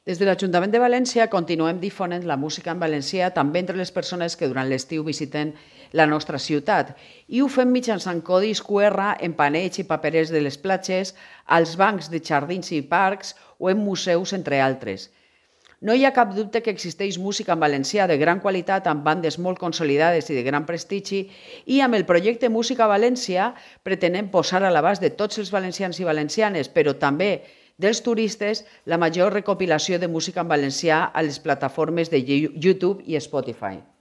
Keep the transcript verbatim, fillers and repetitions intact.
Des de l'Ajuntament de València continuem difonent la música en valencià també entre les persones que durant l'estiu visiten la nostra ciutat i ho fem mitjançant codis Q R en panells i paperers de les platges, als bancs de jardins i parcs o en museus, entre altres. No hi ha cap dubte que existeix música en valencià de gran qualitat amb bandes molt consolidades i de gran prestigi i amb el projecte Música València pretenem posar a l'abast de tots els valencians i valencianes, però també dels turistes, la major recopilació de música en valencià a les plataformes de YouTube i Spotify.